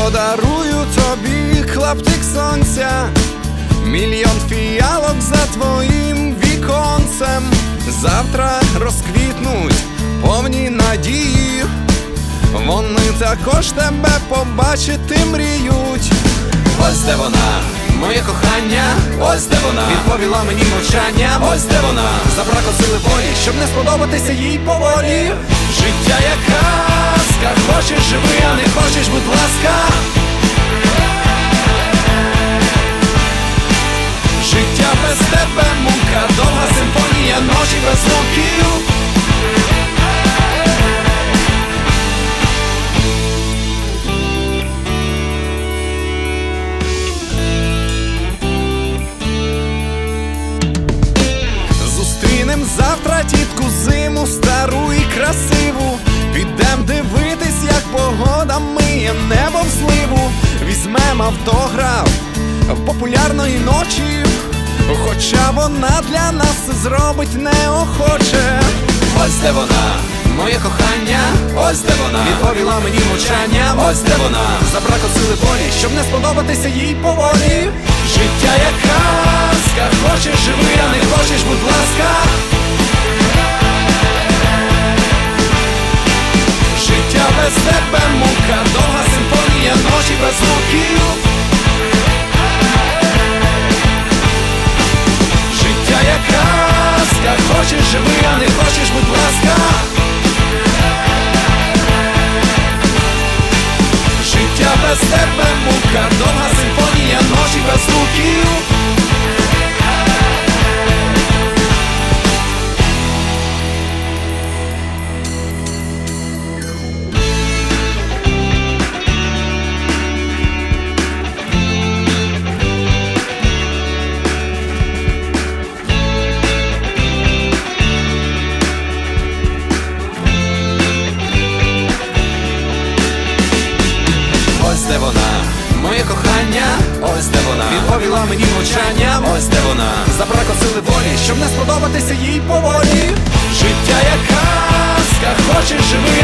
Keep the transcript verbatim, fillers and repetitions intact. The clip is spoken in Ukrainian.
подарую тобі клаптик сонця, мільйон фіалок за твоїм віконцем. Завтра розквітнуть повні надії, вони також тебе побачити мріють. Ось де вона, моє кохання, ось де вона, відповіла мені мовчанням, ось де вона, забракло сили волі, щоб не сподобатися їй поволі. Життя як казка, хочеш живи, а не хочеш, будь ласка. Життя без тебе мука, довга симфонія, ночі без звуків. Зустрінем завтра тітку зиму, стару і красиву. Підем дивитись, як погода миє небо в сливу. Візьмем автограф популярної ночі, хоча вона для нас це зробить неохоче. Ось де вона, моє кохання, ось де вона, відповіла мені мовчанням, ось де вона, забракло сили волі, щоб не сподобатися їй поволі. Життя як казка, хочеш живи, а не хочеш, будь ласка. Життя без тебе мука, довга симфонія, ночі без звуків. Життя як казка, хочеш живи, а не хочеш, будь ласка. Життя без тебе мука, довга симфонія, ночі без звуків. Ось де вона, моє кохання, ось де вона, відповіла мені мовчанням, ось де вона, забракло сили волі, щоб не сподобатися їй поволі. Життя як казка, хочеш живи,